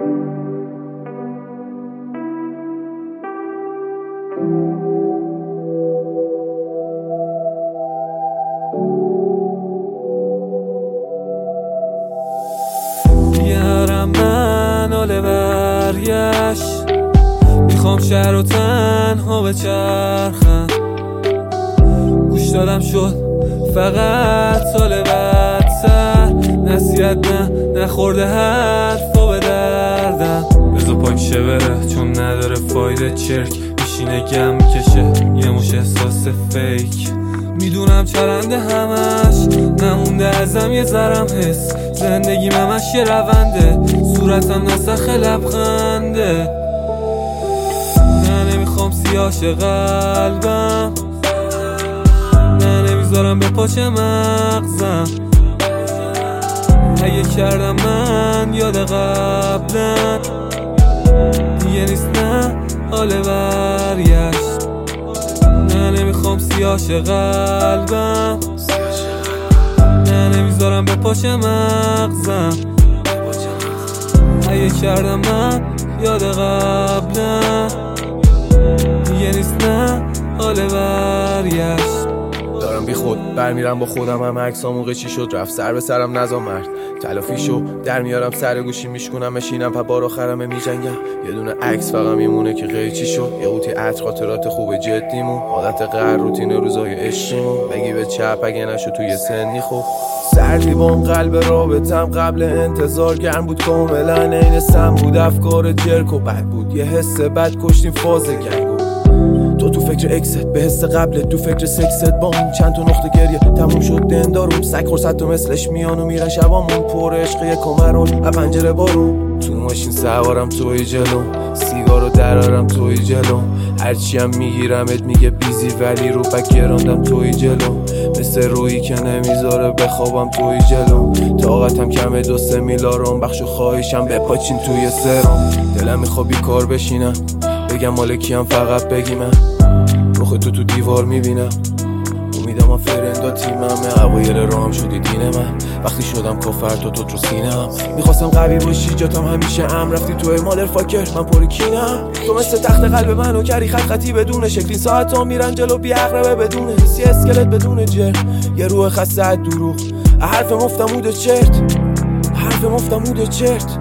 بیارم من حال برگشت، میخوام شهر و تنها بچرخم. گوش دادم شد فقط سال بدتر، نصیحت نخورده حرفا به دردم. بذار پاکشه بره چون نداره فایده، چرک میشینه گم میکشه یه مش احساس فیک. میدونم چرنده همش نمونده ازم یه ذرم حس، زندگیم همش یه رونده، صورتم نسخ لبخنده. نه نمیخوام سیاش قلبم، نه نمیذارم به پاچه مغزم. اگه کردم من یاد قبلن، دیگه نیست نه حال برگشت. نه نمیخوام سیاش قلبم، نه نمیذارم به پاچه مغزم. اگه کردم من یاد قبلن، دیگه نیست نه حال برگشت. دارم بی خود برمیرم با خودم، هم عکسامون قیچی شد رفت سر به سرم نزا مرد تلافیشو در میارم سر گوشی میشکنم مشینم پا بار آخرم میجنگم. یه دونه عکس فقط میمونه که قیچی شد، یه قوطی عطر خاطرات خوب جدیمون، عادت قهر روتین روزای عشقیمون. بگی به چپ اگه نشو توی سنی خوب سردی بام قلب رابطم قبل انتظار گرم بود کاملا عین سم بود. افکار جرک و بد بود یه حس بد کشتیم فاز گنگو. تو فکر اکست به حس قبل تو فکر سکست با اون چند تا نقطه گریه تموم شد دندارم. سگ خورصد تو مثلش میان و میرن شبامون پر عشق کمرون. از پنجره بارون تو ماشین سوارم توی جلو، سیگارو درارم توی جلو. هرچی هم میگیرمت میگه بیزی ولی رو پک گراندم توی جلو. مثل رویی که نمیذاره بخوابم توی جلو. طاقتم کمه 2-3 میلارم بخشو خواهشم بپاچین توی سرم. دلم میخواد بیکار بشینم بگم مالکیم فقط بگی من رخ تو دیوار میبینم. امیدم من فرندا تیممه، اوایل راهم شدی دین من. وقتی شدم کفر تو سینم، میخواستم قوی باشی جاتم همیشه ام. رفتی توی مادر فاکر من پر کینم. تو مثل تخت قلب منو کردی خط خطی بدون شکلی. ساعت ها میرن جلو بی عقربه بدون حسی، اسکلت بدون جر، یه روح خسته از دروغ. حرف مفتمود چرت، حرف مفتمود چرت.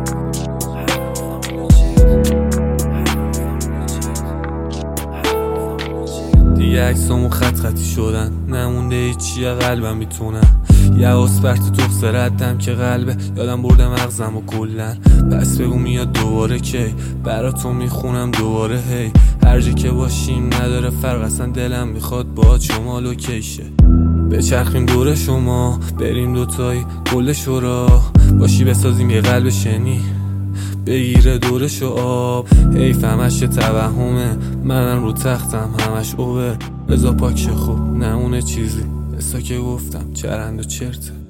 دیگه عکسامون خط خطی شدن، نمونده هیچی قلبم میتونن. یه اسپرت تو ردم که قلبه یادم برده مغزم و کلن. پس بگو میاد دوباره کی براتو میخونم دوباره هی. هر جا که باشیم نداره فرق، اصلا دلم میخواد با شما لوکیشه. بچرخیم دور شما بریم دوتایی کل شورا باشی، بسازیم یه قلب شنی بگیره دورشو آب. حیف همش توهمه، منم رو تختم همش اوور. بذار پاکشه خوب نمونه چیزی، بسا که گفتم چرند و چرته.